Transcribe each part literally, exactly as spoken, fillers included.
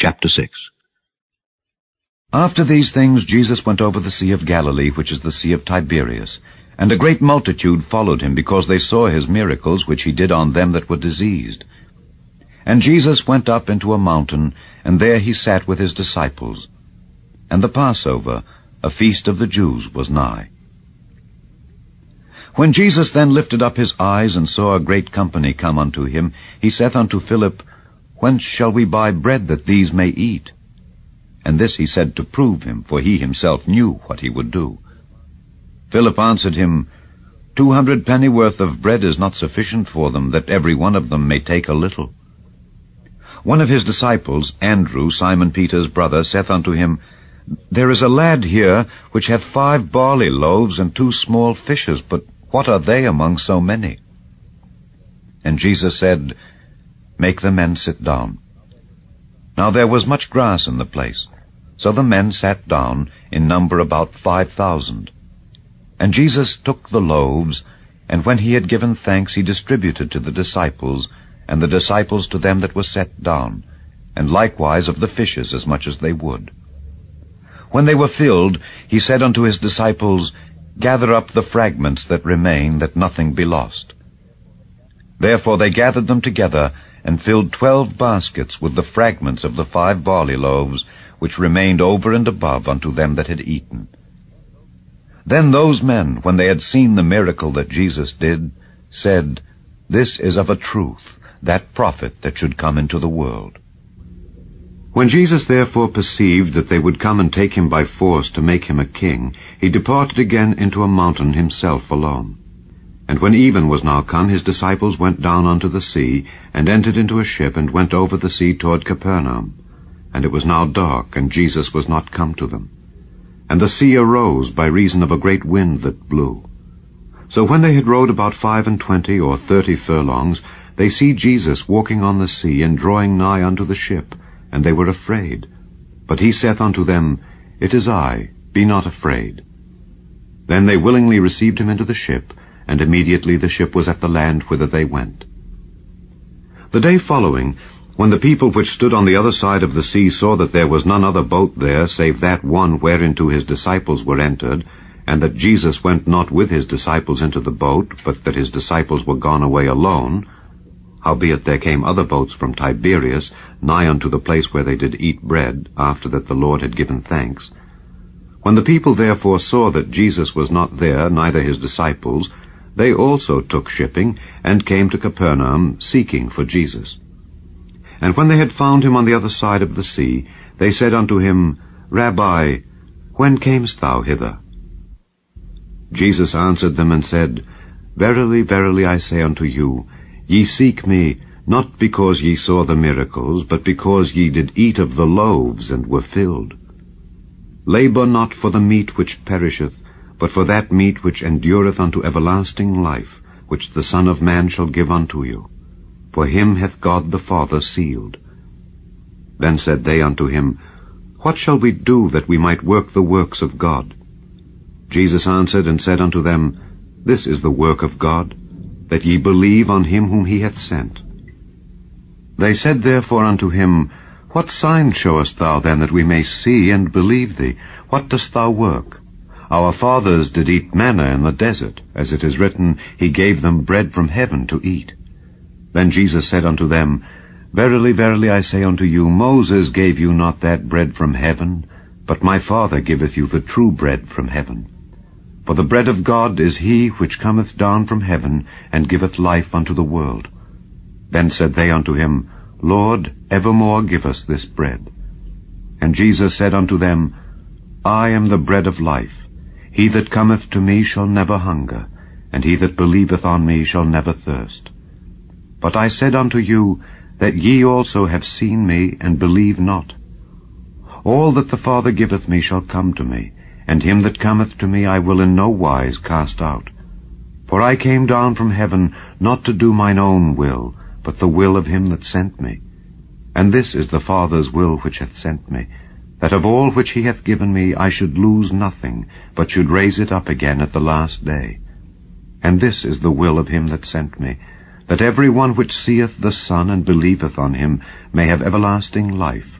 Chapter six. After these things Jesus went over the Sea of Galilee, which is the Sea of Tiberias, and a great multitude followed him, because they saw his miracles which he did on them that were diseased. And Jesus went up into a mountain, and there he sat with his disciples. And the Passover, a feast of the Jews, was nigh. When Jesus then lifted up his eyes, and saw a great company come unto him, he saith unto Philip, Whence shall we buy bread that these may eat? And this he said to prove him, for he himself knew what he would do. Philip answered him, Two hundred pennyworth of bread is not sufficient for them, that every one of them may take a little. One of his disciples, Andrew, Simon Peter's brother, saith unto him, There is a lad here which hath five barley loaves and two small fishes, but what are they among so many? And Jesus said, Make the men sit down. Now there was much grass in the place. So the men sat down, in number about five thousand. And Jesus took the loaves, and when he had given thanks, he distributed to the disciples, and the disciples to them that were set down, and likewise of the fishes as much as they would. When they were filled, he said unto his disciples, Gather up the fragments that remain, that nothing be lost. Therefore they gathered them together, and filled twelve baskets with the fragments of the five barley loaves, which remained over and above unto them that had eaten. Then those men, when they had seen the miracle that Jesus did, said, This is of a truth that prophet that should come into the world. When Jesus therefore perceived that they would come and take him by force to make him a king, he departed again into a mountain himself alone. And when even was now come, his disciples went down unto the sea, and entered into a ship, and went over the sea toward Capernaum. And it was now dark, and Jesus was not come to them. And the sea arose by reason of a great wind that blew. So when they had rowed about five and twenty or thirty furlongs, they see Jesus walking on the sea, and drawing nigh unto the ship, and they were afraid. But he saith unto them, It is I, be not afraid. Then they willingly received him into the ship, and immediately the ship was at the land whither they went. The day following, when the people which stood on the other side of the sea saw that there was none other boat there, save that one whereinto his disciples were entered, and that Jesus went not with his disciples into the boat, but that his disciples were gone away alone, howbeit there came other boats from Tiberias, nigh unto the place where they did eat bread, after that the Lord had given thanks. When the people therefore saw that Jesus was not there, neither his disciples, they also took shipping, and came to Capernaum, seeking for Jesus. And when they had found him on the other side of the sea, they said unto him, Rabbi, when camest thou hither? Jesus answered them and said, Verily, verily, I say unto you, ye seek me, not because ye saw the miracles, but because ye did eat of the loaves, and were filled. Labor not for the meat which perisheth, but for that meat which endureth unto everlasting life, which the Son of Man shall give unto you. For him hath God the Father sealed. Then said they unto him, What shall we do that we might work the works of God? Jesus answered and said unto them, This is the work of God, that ye believe on him whom he hath sent. They said therefore unto him, What sign showest thou then, that we may see and believe thee? What dost thou work? Our fathers did eat manna in the desert, as it is written, He gave them bread from heaven to eat. Then Jesus said unto them, Verily, verily, I say unto you, Moses gave you not that bread from heaven, but my Father giveth you the true bread from heaven. For the bread of God is he which cometh down from heaven, and giveth life unto the world. Then said they unto him, Lord, evermore give us this bread. And Jesus said unto them, I am the bread of life. He that cometh to me shall never hunger, and he that believeth on me shall never thirst. But I said unto you, that ye also have seen me, and believe not. All that the Father giveth me shall come to me, and him that cometh to me I will in no wise cast out. For I came down from heaven not to do mine own will, but the will of him that sent me. And this is the Father's will which hath sent me, that of all which he hath given me I should lose nothing, but should raise it up again at the last day. And this is the will of him that sent me, that every one which seeth the Son and believeth on him may have everlasting life,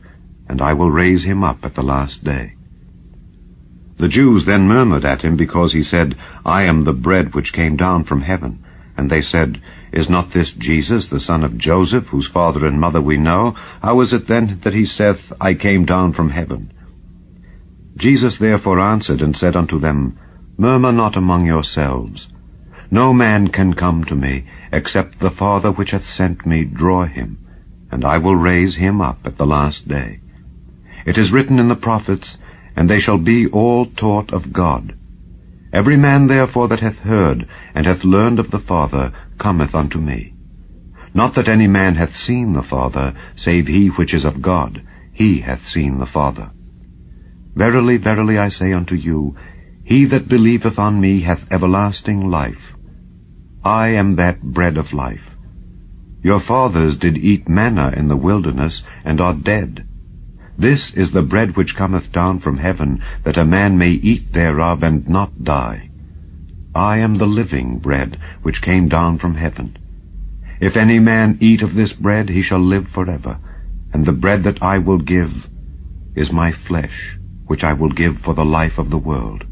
and I will raise him up at the last day." The Jews then murmured at him, because he said, "I am the bread which came down from heaven." And they said, "Is not this Jesus, the son of Joseph, whose father and mother we know? How is it then that he saith, I came down from heaven?" Jesus therefore answered and said unto them, "Murmur not among yourselves. No man can come to me, except the Father which hath sent me draw him, and I will raise him up at the last day. It is written in the prophets, and they shall be all taught of God. Every man therefore that hath heard and hath learned of the Father cometh unto me. Not that any man hath seen the Father, save he which is of God, he hath seen the Father. Verily, verily, I say unto you, he that believeth on me hath everlasting life. I am that bread of life. Your fathers did eat manna in the wilderness, and are dead. This is the bread which cometh down from heaven, that a man may eat thereof and not die. I am the living bread which came down from heaven. If any man eat of this bread, he shall live forever. And the bread that I will give is my flesh, which I will give for the life of the world."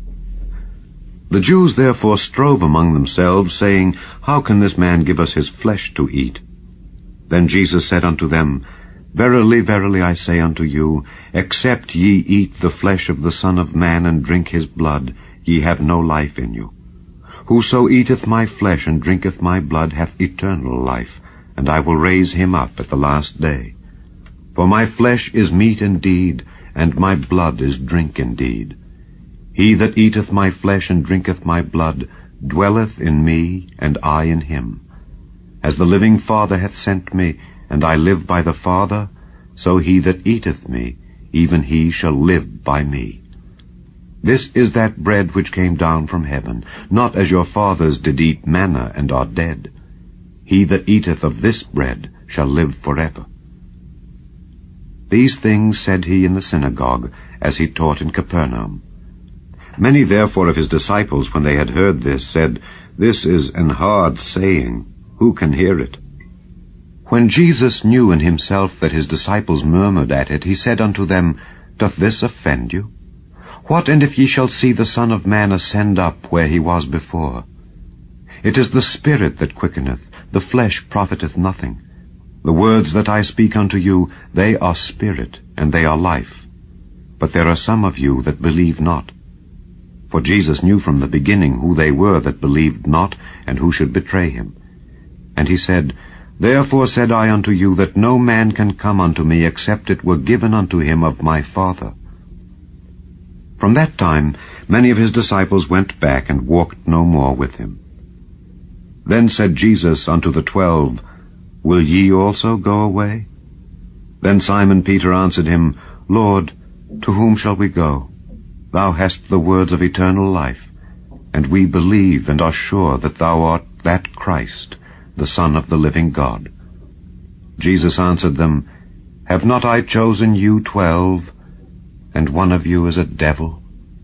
The Jews therefore strove among themselves, saying, "How can this man give us his flesh to eat?" Then Jesus said unto them, "Verily, verily, I say unto you, except ye eat the flesh of the Son of Man and drink his blood, ye have no life in you. Whoso eateth my flesh and drinketh my blood hath eternal life, and I will raise him up at the last day. For my flesh is meat indeed, and my blood is drink indeed. He that eateth my flesh and drinketh my blood dwelleth in me, and I in him. As the living Father hath sent me, and I live by the Father, so he that eateth me, even he shall live by me. This is that bread which came down from heaven, not as your fathers did eat manna and are dead. He that eateth of this bread shall live forever." These things said he in the synagogue, as he taught in Capernaum. Many therefore of his disciples, when they had heard this, said, "This is an hard saying. Who can hear it?" When Jesus knew in himself that his disciples murmured at it, he said unto them, "Doth this offend you? What and if ye shall see the Son of Man ascend up where he was before? It is the Spirit that quickeneth, the flesh profiteth nothing. The words that I speak unto you, they are spirit, and they are life. But there are some of you that believe not." For Jesus knew from the beginning who they were that believed not, and who should betray him. And he said, "Therefore said I unto you, that no man can come unto me, except it were given unto him of my Father." From that time many of his disciples went back, and walked no more with him. Then said Jesus unto the twelve, "Will ye also go away?" Then Simon Peter answered him, "Lord, to whom shall we go? Thou hast the words of eternal life, and we believe and are sure that thou art that Christ, the Son of the living God." Jesus answered them, "Have not I chosen you twelve, and one of you is a devil?"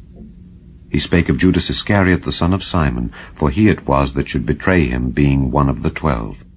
He spake of Judas Iscariot, the son of Simon, for he it was that should betray him, being one of the twelve.